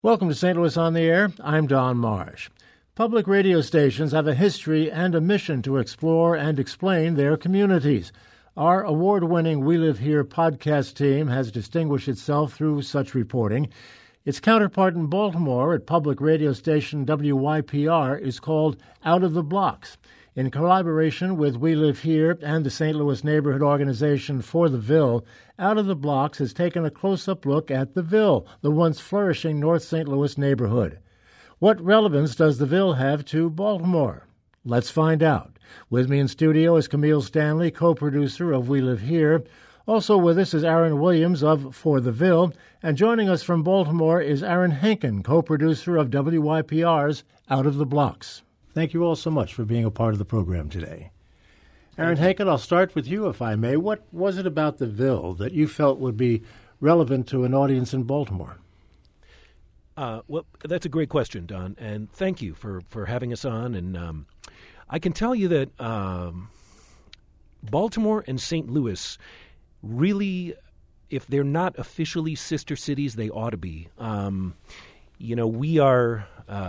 Welcome to St. Louis on the Air. I'm Don Marsh. Public radio stations have a history and a mission to explore and explain their communities. Our award-winning We Live Here podcast team has distinguished itself through such reporting. Its counterpart in Baltimore at public radio station WYPR is called Out of the Blocks. In collaboration with We Live Here and the St. Louis neighborhood organization For the Ville, Out of the Blocks has taken a close-up look at the Ville, the once flourishing North St. Louis neighborhood. What relevance does the Ville have to Baltimore? Let's find out. With me in studio is Camille Stanley, co-producer of We Live Here. Also with us is Aaron Williams of For the Ville, and joining us from Baltimore is Aaron Henkin, co-producer of WYPR's Out of the Blocks. Thank you all so much for being a part of the program today. Aaron Henkin, I'll start with you, if I may. What was it about the Ville that you felt would be relevant to an audience in Baltimore? Well, that's a great question, Don, and thank you for having us on. And I can tell you that Baltimore and St. Louis really, if they're not officially sister cities, they ought to be. We are...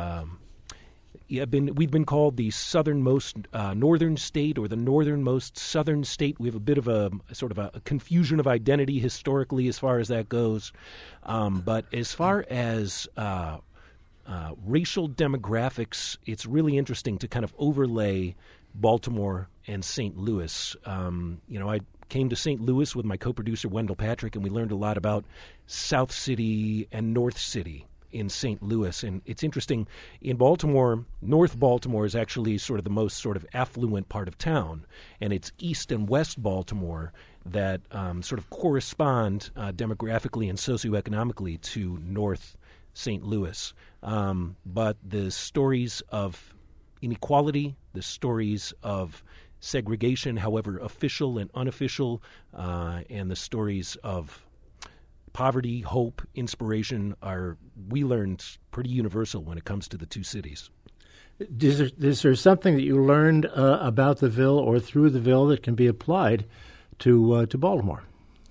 we've been called the southernmost northern state or the northernmost southern state. We have a bit of a sort of a confusion of identity historically as far as that goes. But as far as racial demographics, it's really interesting to kind of overlay Baltimore and St. Louis. I came to St. Louis with my co-producer Wendell Patrick, and we learned a lot about South City and North City in St. Louis. And it's interesting, in Baltimore, North Baltimore is actually sort of the most sort of affluent part of town, and it's East and West Baltimore that sort of correspond demographically and socioeconomically to North St. Louis. But the stories of inequality, the stories of segregation, however official and unofficial, and the stories of poverty, hope, inspiration we learned, pretty universal when it comes to the two cities. Is there something that you learned about the Ville or through the Ville that can be applied to Baltimore?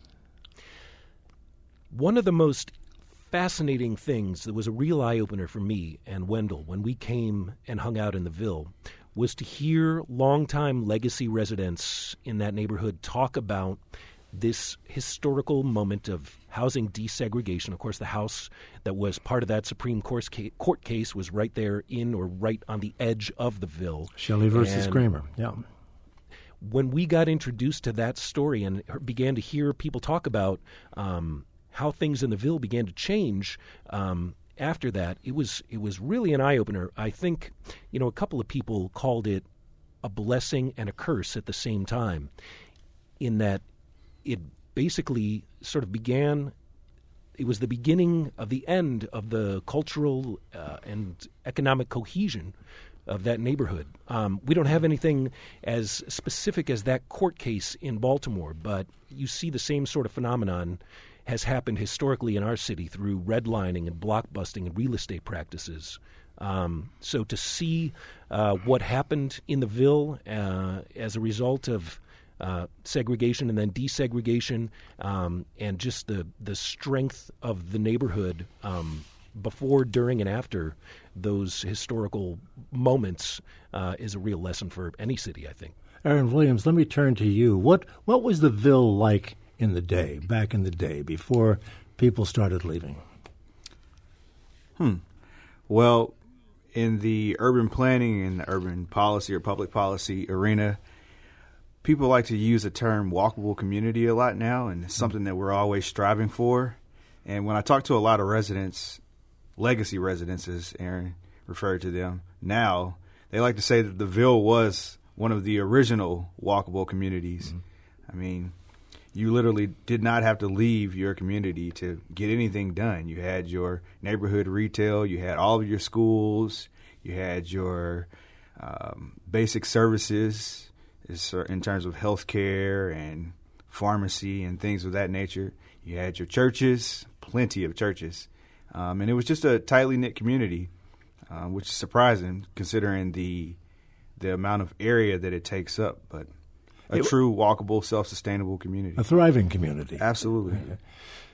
One of the most fascinating things that was a real eye-opener for me and Wendell when we came and hung out in the Ville was to hear longtime legacy residents in that neighborhood talk about this historical moment of housing desegregation. Of course, the house that was part of that Supreme Court case was right there right on the edge of the Ville. Shelley versus Kramer, yeah. When we got introduced to that story and began to hear people talk about how things in the Ville began to change after that, it was really an eye-opener. I think, a couple of people called it a blessing and a curse at the same time, in that it basically sort of it was the beginning of the end of the cultural and economic cohesion of that neighborhood. We don't have anything as specific as that court case in Baltimore, but you see the same sort of phenomenon has happened historically in our city through redlining and blockbusting and real estate practices. So to see what happened in the Ville as a result of segregation and then desegregation, and just the strength of the neighborhood before, during, and after those historical moments is a real lesson for any city, I think. Aaron Williams, let me turn to you. What was the Ville like back in the day, before people started leaving? Well, in the urban planning and urban policy or public policy arena, people like to use the term walkable community a lot now, and it's something that we're always striving for. And when I talk to a lot of residents, legacy residents, as Aaron referred to them now, they like to say that the Ville was one of the original walkable communities. Mm-hmm. I mean, you literally did not have to leave your community to get anything done. You had your neighborhood retail, you had all of your schools, you had your basic services in terms of healthcare and pharmacy and things of that nature. You had your churches, plenty of churches. And it was just a tightly knit community, which is surprising considering the amount of area that it takes up. But true walkable, self-sustainable community. A thriving community. Absolutely.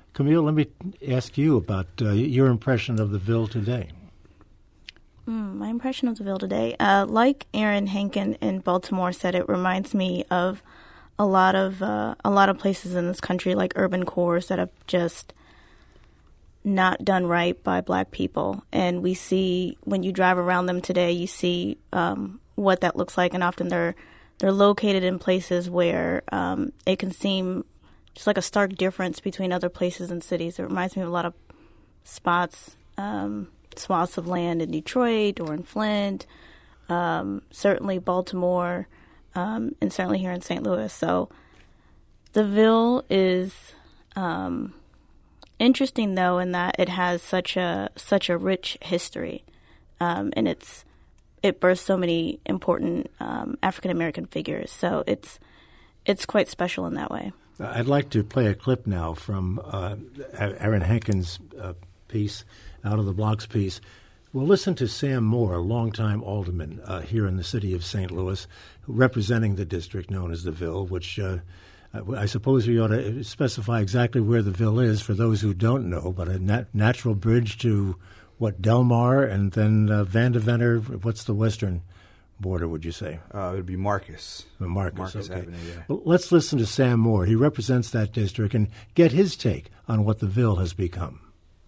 Camille, let me ask you about your impression of the Ville today. My impression of the Ville today, like Aaron Henkin in Baltimore said, it reminds me of a lot of places in this country, like urban cores, that have just not done right by Black people. And we see, when you drive around them today, you see what that looks like, and often they're located in places where it can seem just like a stark difference between other places and cities. It reminds me of a lot of swaths of land in Detroit or in Flint, certainly Baltimore, and certainly here in St. Louis. So the Ville is interesting, though, in that it has such a rich history, and it births so many important African American figures. So it's quite special in that way. I'd like to play a clip now from Aaron Henkin's piece, Out of the Blocks piece. We'll listen to Sam Moore, a longtime alderman here in the city of St. Louis, representing the district known as the Ville, which I suppose we ought to specify exactly where the Ville is for those who don't know, but a natural bridge to, Delmar, and then Vandeventer. What's the western border, would you say? It would be Marcus. Marcus, okay. Avenue, yeah. Well, let's listen to Sam Moore. He represents that district and get his take on what the Ville has become.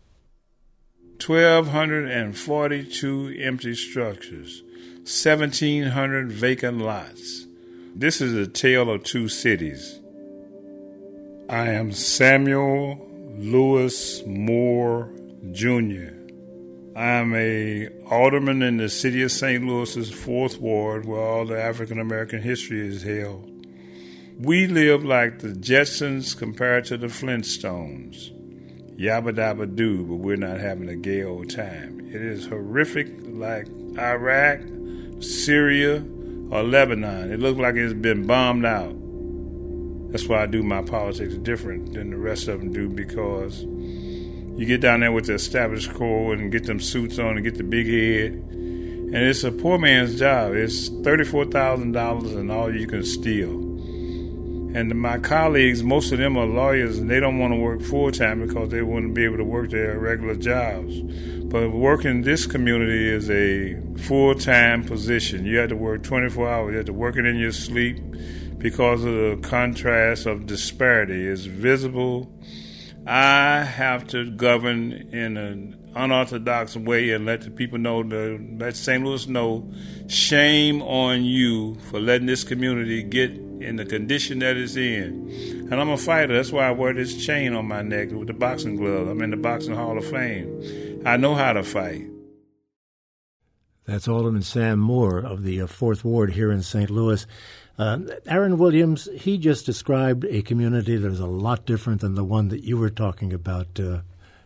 1,242 empty structures, 1,700 vacant lots. This is a tale of two cities. I am Samuel Lewis Moore, Jr. I am a alderman in the city of St. Louis's 4th Ward, where all the African American history is held. We live like the Jetsons compared to the Flintstones. Yabba dabba do, but we're not having a gay old time. It is horrific, like Iraq, Syria, or Lebanon. It looks like it's been bombed out. That's why I do my politics different than the rest of them do, because you get down there with the established core and get them suits on and get the big head, and it's a poor man's job. It's $34,000 and all you can steal. And my colleagues, most of them are lawyers, and they don't want to work full-time because they wouldn't be able to work their regular jobs. But working in this community is a full-time position. You have to work 24 hours. You have to work it in your sleep because of the contrast of disparity. It's visible. I have to govern in an unorthodox way and let the people know, let St. Louis know, shame on you for letting this community get in the condition that it's in. And I'm a fighter. That's why I wear this chain on my neck with the boxing glove. I'm in the Boxing Hall of Fame. I know how to fight. That's Alderman Sam Moore of the 4th Ward here in St. Louis. Aaron Williams, he just described a community that is a lot different than the one that you were talking about, the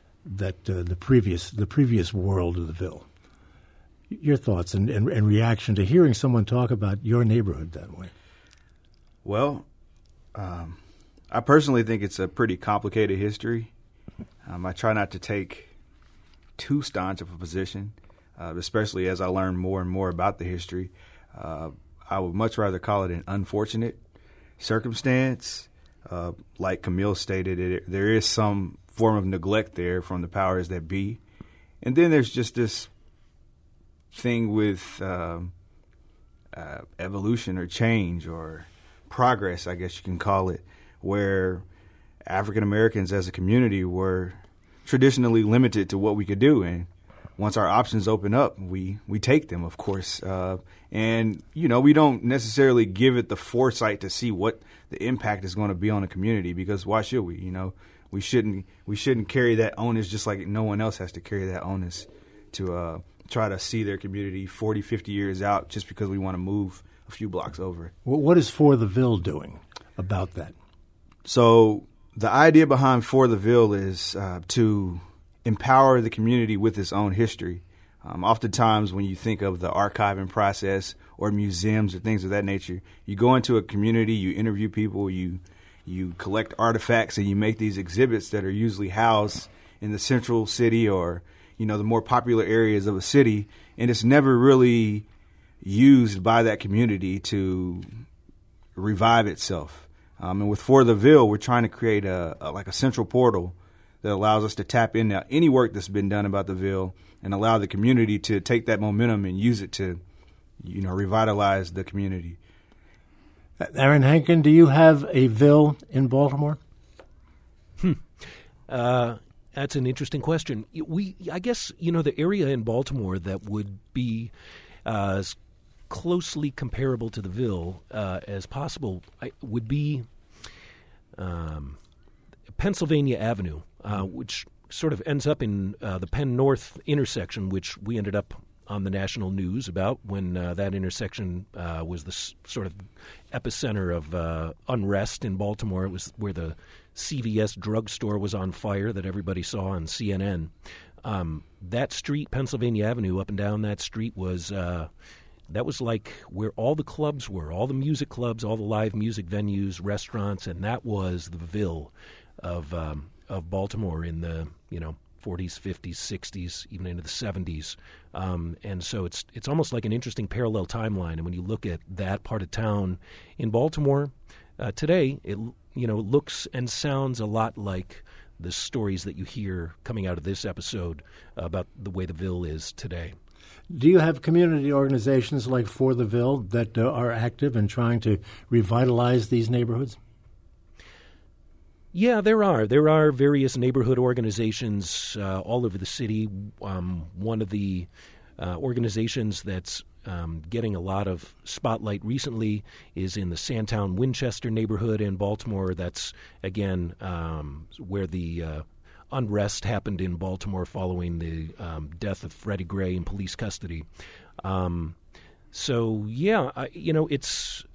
previous world of the Ville. Your thoughts and reaction to hearing someone talk about your neighborhood that way? Well, I personally think it's a pretty complicated history. I try not to take too staunch of a position, especially as I learn more and more about the history. I would much rather call it an unfortunate circumstance. Like Camille stated, there is some form of neglect there from the powers that be. And then there's just this thing with evolution or change or progress, I guess you can call it, where African Americans as a community were traditionally limited to what we could do. And once our options open up, we take them, of course. And, we don't necessarily give it the foresight to see what the impact is going to be on the community, because why should we? We shouldn't carry that onus, just like no one else has to carry that onus to try to see their community 40, 50 years out just because we want to move a few blocks over. Well, what is For the Ville doing about that? So the idea behind For the Ville is to empower the community with its own history. Oftentimes when you think of the archiving process or museums or things of that nature, you go into a community, you interview people, you collect artifacts, and you make these exhibits that are usually housed in the central city or, the more popular areas of a city, and it's never really used by that community to revive itself. And with For the Ville, we're trying to create a central portal that allows us to tap into any work that's been done about the Ville and allow the community to take that momentum and use it to, revitalize the community. Aaron Hankin, do you have a Ville in Baltimore? That's an interesting question. I guess, the area in Baltimore that would be as closely comparable to the Ville as possible would be Pennsylvania Avenue, which sort of ends up in the Penn North intersection, which we ended up on the national news about when that intersection was the sort of epicenter of unrest in Baltimore. It was where the CVS drugstore was on fire that everybody saw on CNN. That street, Pennsylvania Avenue, up and down that street was that was like where all the clubs were, all the music clubs, all the live music venues, restaurants, and that was the Ville of Baltimore in the 40s, 50s, 60s, even into the 70s. And so it's almost like an interesting parallel timeline. And when you look at that part of town in Baltimore today, it looks and sounds a lot like the stories that you hear coming out of this episode about the way the Ville is today. Do you have community organizations like For the Ville that are active in trying to revitalize these neighborhoods? Yeah, there are. There are various neighborhood organizations all over the city. One of the organizations that's getting a lot of spotlight recently is in the Sandtown Winchester neighborhood in Baltimore. That's, again, where the unrest happened in Baltimore following the death of Freddie Gray in police custody. It's...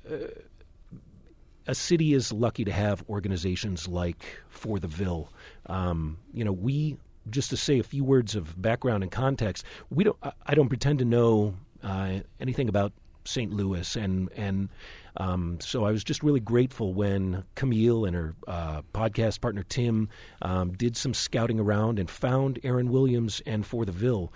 a city is lucky to have organizations like For the Ville. We, just to say a few words of background and context, I don't pretend to know anything about St. Louis, and so I was just really grateful when Camille and her podcast partner Tim did some scouting around and found Aaron Williams and For the Ville.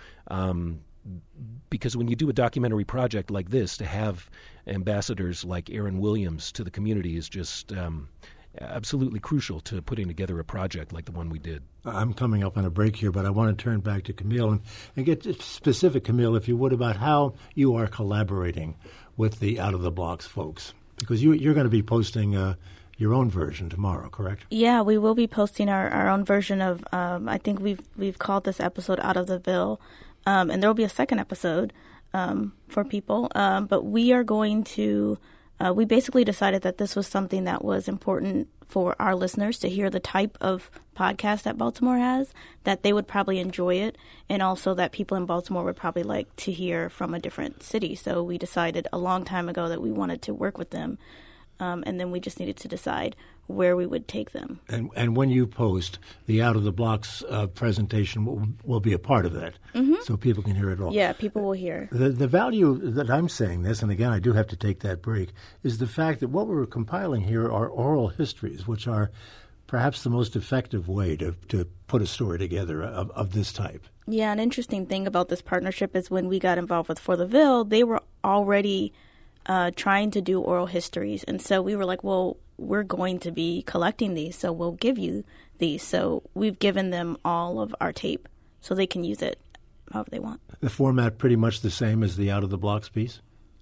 Because when you do a documentary project like this, to have ambassadors like Aaron Williams to the community is just absolutely crucial to putting together a project like the one we did. I'm coming up on a break here, but I want to turn back to Camille and get specific, Camille, if you would, about how you are collaborating with the Out of the Blocks folks. Because you're going to be posting your own version tomorrow, correct? Yeah, we will be posting our own version of, I think we've called this episode Out of the Ville. And there will be a second episode for people. But we are going to, we basically decided that this was something that was important for our listeners to hear the type of podcast that Baltimore has, that they would probably enjoy it, and also that people in Baltimore would probably like to hear from a different city. So we decided a long time ago that we wanted to work with them. And then we just needed to decide where we would take them. And when you post, the Out of the Blocks presentation will be a part of that, so people can hear it all. Yeah, people will hear. The value that I'm saying this, and again, I do have to take that break, is the fact that what we're compiling here are oral histories, which are perhaps the most effective way to put a story together of this type. Yeah, an interesting thing about this partnership is when we got involved with For the Ville, they were already trying to do oral histories. And so we were like, well, we're going to be collecting these, so we'll give you these. So we've given them all of our tape so they can use it however they want. The format pretty much the same as the Out of the Blocks piece?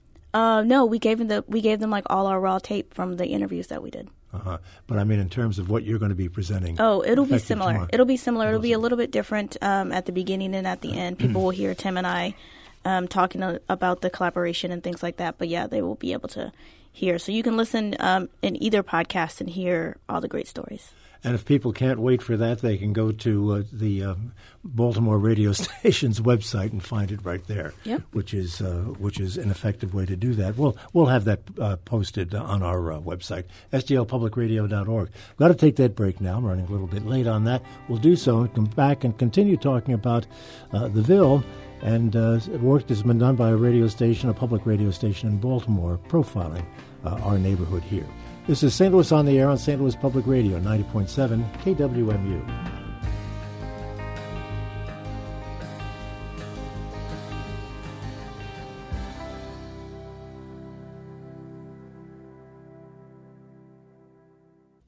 No, we gave them like all our raw tape from the interviews that we did. But I mean, in terms of what you're going to be presenting. Oh, it'll be similar. Tomorrow. It'll be similar. It'll be a little bit different at the beginning and at the end. People will hear Tim and I talking about the collaboration and things like that. But yeah, they will be able to hear. So you can listen in either podcast and hear all the great stories. And if people can't wait for that, they can go to the Baltimore radio station's website and find it right there. Yep. Which is an effective way to do that. We'll have that posted on our website, sdlpublicradio.org. We've got to take that break now. I'm running a little bit late on that. We'll do so and come back and continue talking about the Ville and work that's been done by a radio station, a public radio station in Baltimore, profiling our neighborhood here. This is St. Louis on the Air on St. Louis Public Radio, 90.7 KWMU.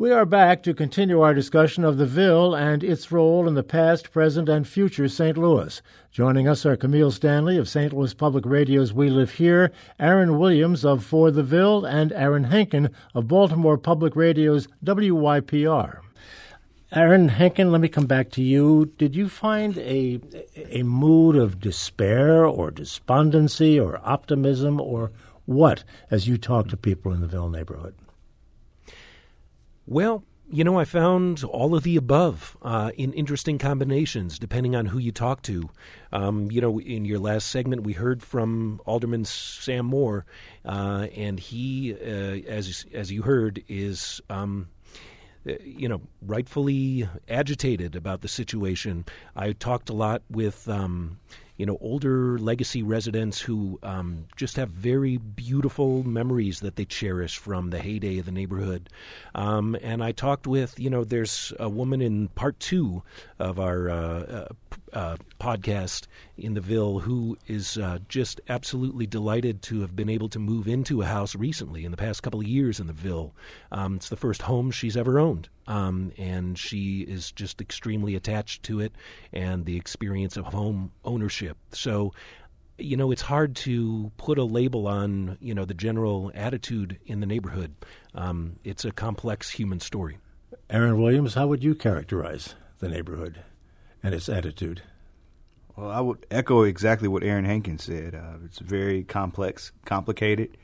We are back to continue our discussion of the Ville and its role in the past, present, and future St. Louis. Joining us are Camille Stanley of St. Louis Public Radio's We Live Here, Aaron Williams of For the Ville, and Aaron Henkin of Baltimore Public Radio's WYPR. Aaron Henkin, let me come back to you. Did you find a mood of despair or despondency or optimism or what as you talk to people in the Ville neighborhood? Well, I found all of the above in interesting combinations, depending on who you talk to. In your last segment, we heard from Alderman Sam Moore, and he, as you heard, is rightfully agitated about the situation. I talked a lot with older legacy residents who just have very beautiful memories that they cherish from the heyday of the neighborhood. And I talked with, there's a woman in part 2 of our podcast in the Ville who is just absolutely delighted to have been able to move into a house recently in the past couple of years in the Ville. It's the first home she's ever owned. And she is just extremely attached to it and the experience of home ownership. So, it's hard to put a label on, the general attitude in the neighborhood. It's a complex human story. Aaron Williams, how would you characterize the neighborhood and its attitude? Well, I would echo exactly what Aaron Henkin said. It's very complex, complicated,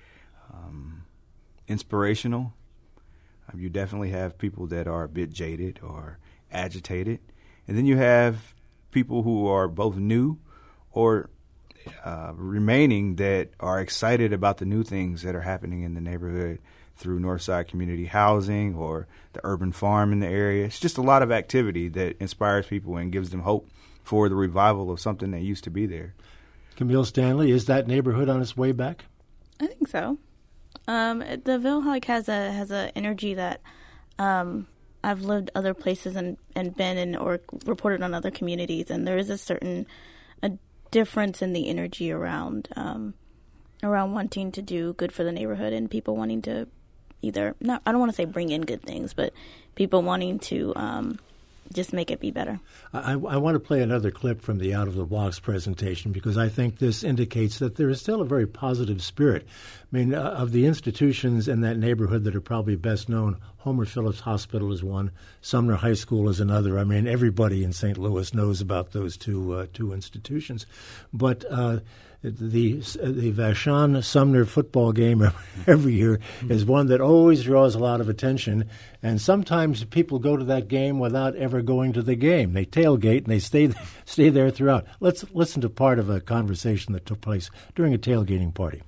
inspirational. You definitely have people that are a bit jaded or agitated. And then you have people who are both new or remaining that are excited about the new things that are happening in the neighborhood through Northside Community Housing or the urban farm in the area. It's just a lot of activity that inspires people and gives them hope for the revival of something that used to be there. Camille Stanley, is that neighborhood on its way back? I think so. The Ville has a energy that I've lived other places and been in or reported on other communities, and there is a difference in the energy around wanting to do good for the neighborhood and people wanting to I don't want to say bring in good things, but people wanting to just make it be better. I want to play another clip from the Out of the Blocks presentation because I think this indicates that there is still a very positive spirit. I mean, of the institutions in that neighborhood that are probably best known, Homer Phillips Hospital is one, Sumner High School is another. I mean, everybody in St. Louis knows about those two institutions. But the Vashon-Sumner football game every year is one that always draws a lot of attention, and sometimes people go to that game without ever going to the game. They tailgate and they stay there throughout. Let's listen to part of a conversation that took place during a tailgating party.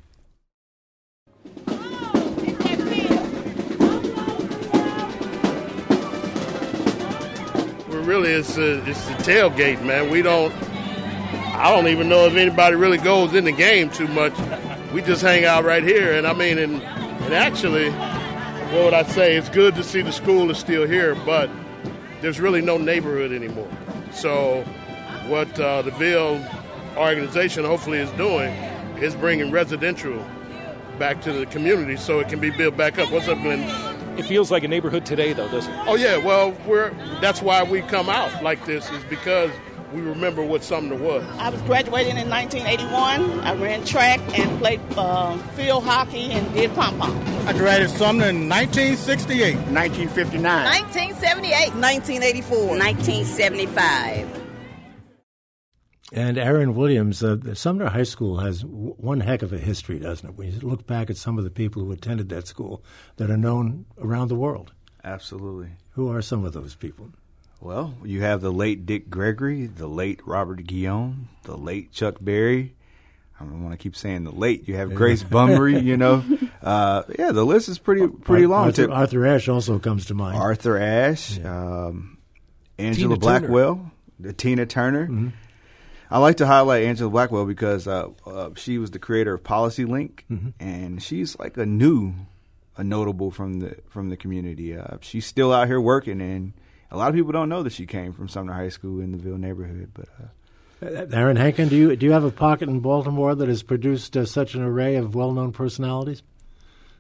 Well, really, it's the tailgate, man. I don't even know if anybody really goes in the game too much. We just hang out right here, and actually, what would I say? It's good to see the school is still here, but there's really no neighborhood anymore. So what the Ville organization hopefully is doing is bringing residential back to the community so it can be built back up. What's up, Glenn? It feels like a neighborhood today, though, doesn't it? Oh, yeah. Well, that's why we come out like this, is because we remember what Sumner was. I was graduating in 1981. I ran track and played field hockey and did pom-pom. I graduated Sumner in 1968. 1959. 1978. 1984. 1975. And Aaron Williams, Sumner High School has one heck of a history, doesn't it? When you look back at some of the people who attended that school that are known around the world. Absolutely. Who are some of those people? Well, you have the late Dick Gregory, the late Robert Guillaume, the late Chuck Berry. I don't want to keep saying the late. You have Grace Bumry, the list is pretty long. Arthur Ashe also comes to mind. Arthur Ashe, Angela Blackwell, Tina Turner. Mm-hmm. I like to highlight Angela Blackwell because she was the creator of Policy Link, mm-hmm. and she's like a notable from the community. She's still out here working, and a lot of people don't know that she came from Sumner High School in the Ville neighborhood. But Aaron Henkin, do you have a pocket in Baltimore that has produced such an array of well-known personalities?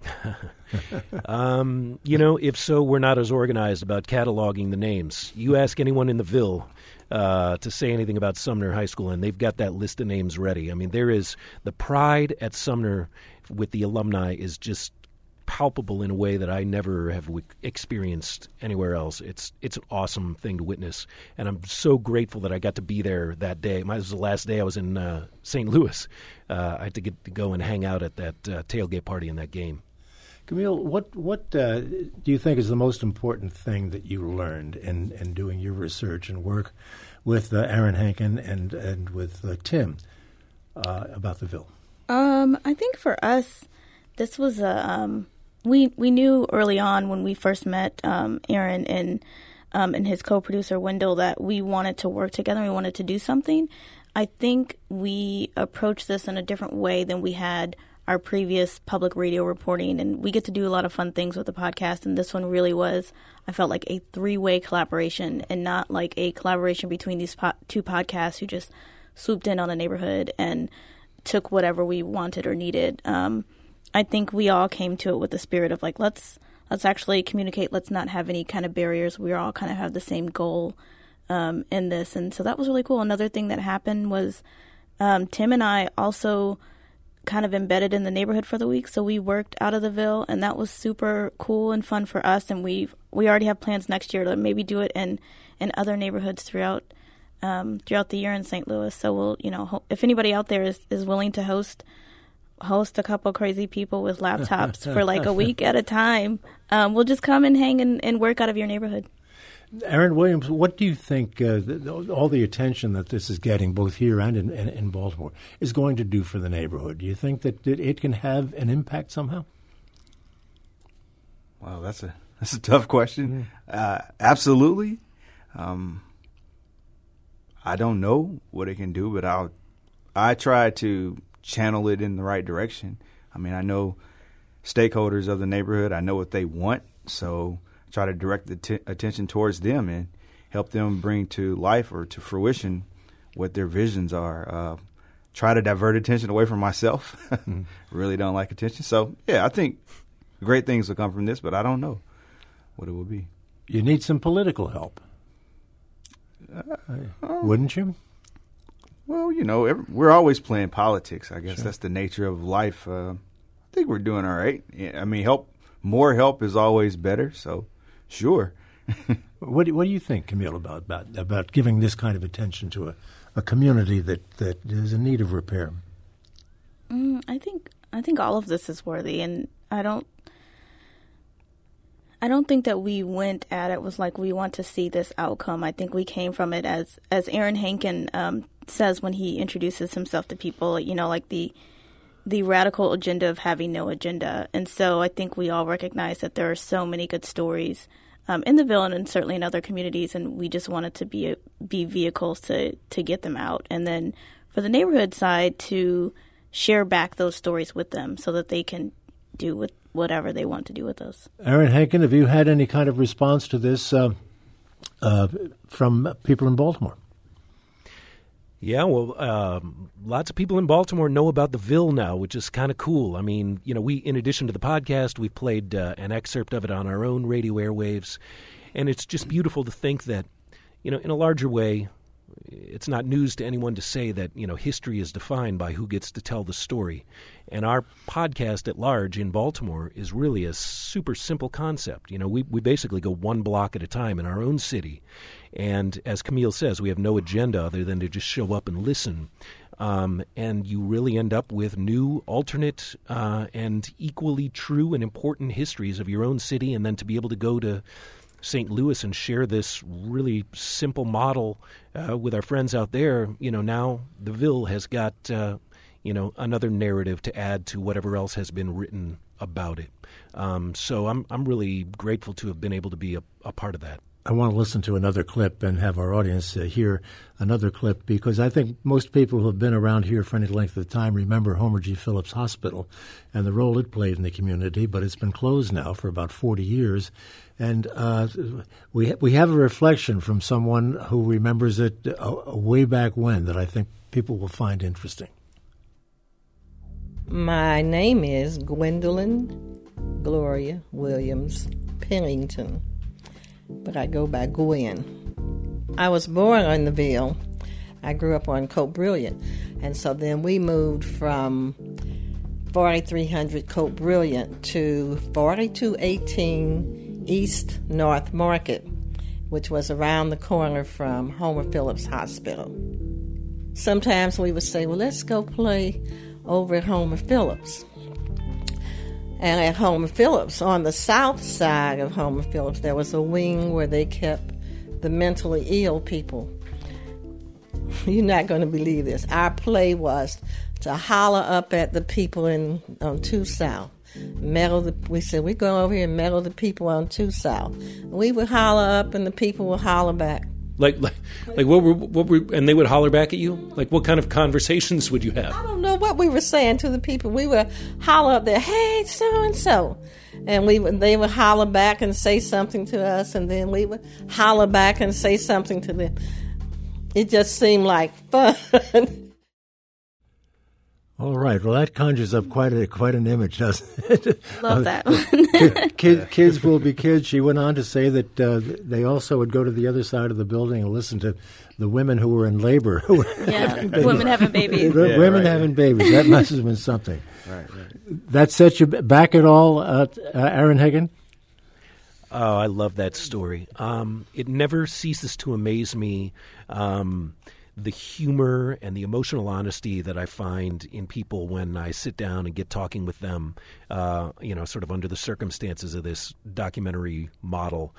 If so, we're not as organized about cataloging the names. You ask anyone in the Ville to say anything about Sumner High School, and they've got that list of names ready. I mean, there is the pride at Sumner with the alumni is just palpable in a way that I never have experienced anywhere else. It's an awesome thing to witness, and I'm so grateful that I got to be there that day. It was the last day I was in St. Louis. I had to get to go and hang out at that tailgate party in that game. Camille, what do you think is the most important thing that you learned in doing your research and work with Aaron Hankin and with Tim about the Ville? I think for us, this was we knew early on when we first met Aaron and his co-producer Wendell that we wanted to work together and we wanted to do something. I think we approached this in a different way than we had our previous public radio reporting, and we get to do a lot of fun things with the podcast, and this one really was, I felt like, a three-way collaboration and not like a collaboration between these two podcasts who just swooped in on a neighborhood and took whatever we wanted or needed. I think we all came to it with the spirit of like, let's actually communicate. Let's not have any kind of barriers. We all kind of have the same goal in this. And so that was really cool. Another thing that happened was Tim and I also kind of embedded in the neighborhood for the week. So we worked out of the Ville, and that was super cool and fun for us. And we already have plans next year to maybe do it in other neighborhoods throughout the year in St. Louis. So we'll, if anybody out there is willing to host a couple crazy people with laptops for like a week at a time, we'll just come and hang and work out of your neighborhood. Aaron Williams, what do you think all the attention that this is getting, both here and in Baltimore, is going to do for the neighborhood? Do you think that it can have an impact somehow? Wow, that's a tough question. Absolutely. I don't know what it can do, but I try to channel it in the right direction. I mean, I know stakeholders of the neighborhood. I know what they want, so try to direct the attention towards them and help them bring to life or to fruition what their visions are. Try to divert attention away from myself. Really don't like attention. So, yeah, I think great things will come from this, but I don't know what it will be. You need some political help. Wouldn't you? Well, we're always playing politics. I guess Sure. That's the nature of life. I think we're doing all right. I mean, more help is always better, so sure. What do you think, Camille, about giving this kind of attention to a community that is in need of repair? I think all of this is worthy, and I don't think that we went at it was like we want to see this outcome. I think we came from it as Aaron Hankin says when he introduces himself to people, like the radical agenda of having no agenda. And so I think we all recognize that there are so many good stories in the Ville and certainly in other communities, and we just wanted to be vehicles to get them out. And then for the neighborhood side, to share back those stories with them so that they can do with whatever they want to do with those. Aaron Hankin, have you had any kind of response to this from people in Baltimore? Yeah, well, lots of people in Baltimore know about the Ville now, which is kind of cool. I mean, we, in addition to the podcast, we've played an excerpt of it on our own radio airwaves, and it's just beautiful to think that, in a larger way, it's not news to anyone to say that, history is defined by who gets to tell the story. And our podcast at large in Baltimore is really a super simple concept. We basically go one block at a time in our own city. And as Camille says, we have no agenda other than to just show up and listen. And you really end up with new, alternate, and equally true and important histories of your own city. And then to be able to go to St. Louis and share this really simple model with our friends out there, now the Ville has got, another narrative to add to whatever else has been written about it. So I'm really grateful to have been able to be a part of that. I want to listen to another clip and have our audience hear another clip because I think most people who have been around here for any length of time remember Homer G. Phillips Hospital and the role it played in the community, but it's been closed now for about 40 years. And we have a reflection from someone who remembers it way back when that I think people will find interesting. My name is Gwendolyn Gloria Williams Pennington, but I go by Gwen. I was born in the Ville. I grew up on Cote Brilliant, and so then we moved from 4300 Cote Brilliant to 4218 East North Market, which was around the corner from Homer Phillips Hospital. Sometimes we would say, well, let's go play over at Homer Phillips. And at Homer Phillips, on the south side of Homer Phillips, there was a wing where they kept the mentally ill people. You're not going to believe this. Our play was to holler up at the people on 2 South. We said, we're going over here and meddle the people on 2 South. We would holler up and the people would holler back. Like what were, and they would holler back at you? Like, what kind of conversations would you have? I don't know what we were saying to the people. We would holler up there, hey, so-and-so. And they would holler back and say something to us, and then we would holler back and say something to them. It just seemed like fun. All right. Well, that conjures up quite an image, doesn't it? Love that one. Kids will be kids. She went on to say that they also would go to the other side of the building and listen to the women who were in labor. Women having babies. Women having babies. That must have been something. Right. That set you back at all, Aaron Hagen? Oh, I love that story. It never ceases to amaze me, the humor and the emotional honesty that I find in people when I sit down and get talking with them, sort of under the circumstances of this documentary model.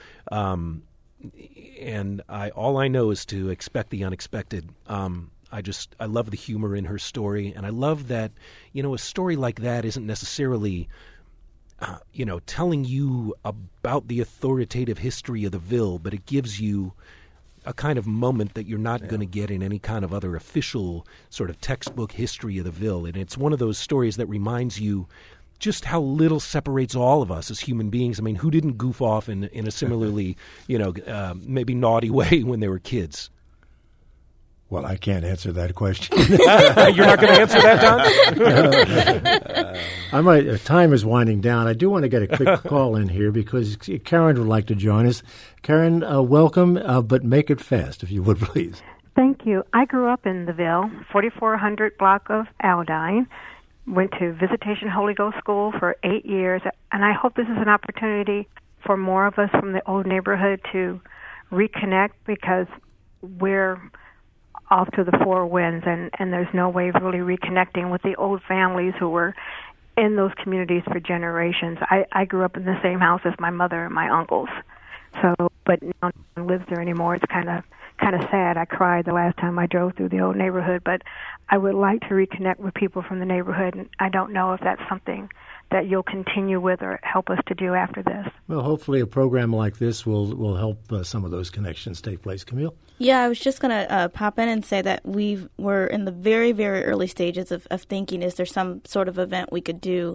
And all I know is to expect the unexpected. I love the humor in her story, and I love that, a story like that isn't necessarily telling you about the authoritative history of the Ville, but it gives you a kind of moment that you're not going to get in any kind of other official sort of textbook history of the Ville. And it's one of those stories that reminds you just how little separates all of us as human beings. I mean, who didn't goof off in a similarly, maybe naughty way when they were kids? Well, I can't answer that question. You're not going to answer that, Don? Time is winding down. I do want to get a quick call in here because Karen would like to join us. Karen, welcome, but make it fast, if you would, please. Thank you. I grew up in the Ville, 4400 block of Aldine. Went to Visitation Holy Ghost School for 8 years, and I hope this is an opportunity for more of us from the old neighborhood to reconnect because we're off to the four winds, and there's no way of really reconnecting with the old families who were in those communities for generations. I grew up in the same house as my mother and my uncles, but now no one lives there anymore. It's kind of sad. I cried the last time I drove through the old neighborhood, but I would like to reconnect with people from the neighborhood, and I don't know if that's something that you'll continue with or help us to do after this. Well, hopefully a program like this will help some of those connections take place. Camille? Yeah, I was just going to pop in and say that we're in the very, very early stages of thinking, is there some sort of event we could do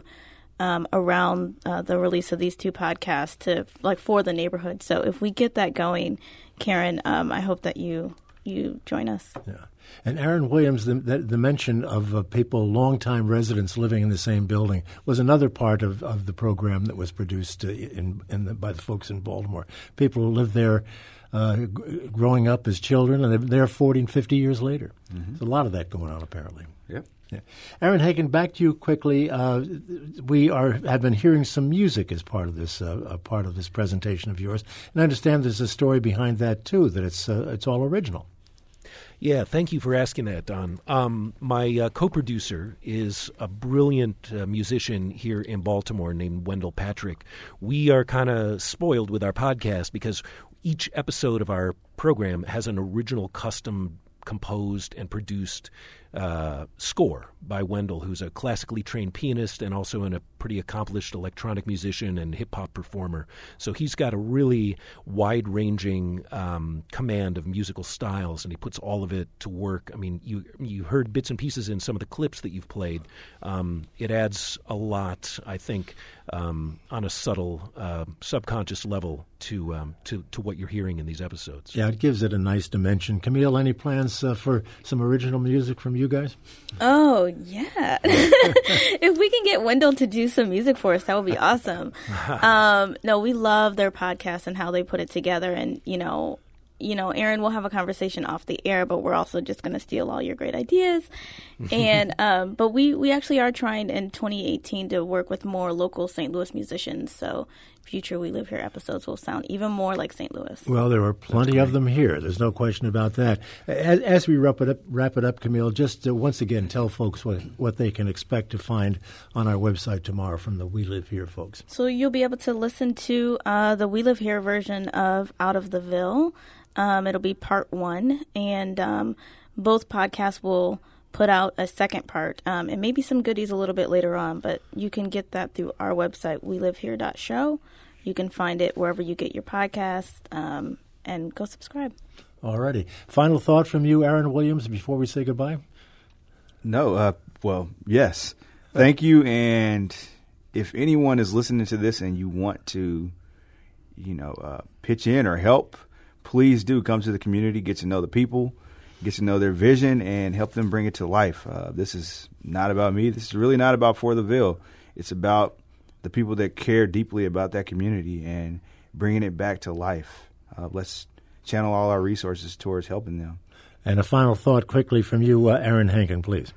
around the release of these 2 podcasts for the neighborhood. So if we get that going, Karen, I hope that you join us. Yeah. And Aaron Williams, the mention of people, longtime residents living in the same building, was another part of the program that was produced by the folks in Baltimore. People who lived there growing up as children, and they're there 40 and 50 years later. Mm-hmm. There's a lot of that going on, apparently. Yep. Yeah. Aaron Hagen, back to you quickly. We have been hearing some music as part of this presentation of yours, and I understand there's a story behind that too. That it's all original. Yeah, thank you for asking that, Don. My co-producer is a brilliant musician here in Baltimore named Wendell Patrick. We are kind of spoiled with our podcast because each episode of our program has an original custom composed and produced score by Wendell, who's a classically trained pianist and also a pretty accomplished electronic musician and hip-hop performer. So he's got a really wide-ranging command of musical styles, and he puts all of it to work. I mean, you heard bits and pieces in some of the clips that you've played. It adds a lot, I think, on a subtle, subconscious level to what you're hearing in these episodes. Yeah, it gives it a nice dimension. Camille, any plans for some original music from you guys? Oh, yeah. If we can get Wendell to do do some music for us. That would be awesome. No, we love their podcast and how they put it together. And, Aaron, we'll have a conversation off the air, but we're also just going to steal all your great ideas. And but we actually are trying in 2018 to work with more local St. Louis musicians. So future We Live Here episodes will sound even more like St. Louis. Well, there are plenty of them here. There's no question about that. As we wrap it up, Camille, just once again tell folks what they can expect to find on our website tomorrow from the We Live Here folks. So you'll be able to listen to the We Live Here version of Out of the Ville. It'll be part 1, and both podcasts will put out a second part, and maybe some goodies a little bit later on, but you can get that through our website, welivehere.show. You can find it wherever you get your podcast, and go subscribe. All righty. Final thought from you, Aaron Williams, before we say goodbye? No, well, yes. Thank you, and if anyone is listening to this and you want to, pitch in or help, please do come to the community, get to know the people, get to know their vision, and help them bring it to life. This is not about me. This is really not about For the Ville. It's about the people that care deeply about that community and bringing it back to life. Let's channel all our resources towards helping them. And a final thought quickly from you, Aaron Henkin, please.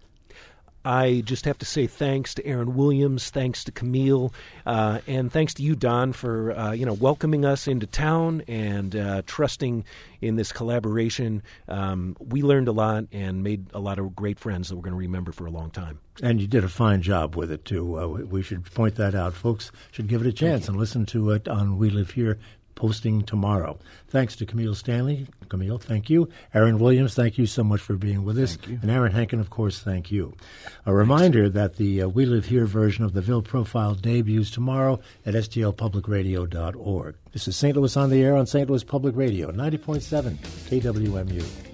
I just have to say thanks to Aaron Williams, thanks to Camille, and thanks to you, Don, for welcoming us into town and trusting in this collaboration. We learned a lot and made a lot of great friends that we're going to remember for a long time. And you did a fine job with it, too. We should point that out. Folks should give it a chance and listen to it on We Live Here, posting tomorrow. Thanks to Camille Stanley. Camille, thank you. Aaron Williams, thank you so much for being with us. And Aaron Henkin, of course, thank you. A reminder that the We Live Here version of the Ville Profile debuts tomorrow at stlpublicradio.org. This is St. Louis on the Air on St. Louis Public Radio, 90.7 KWMU.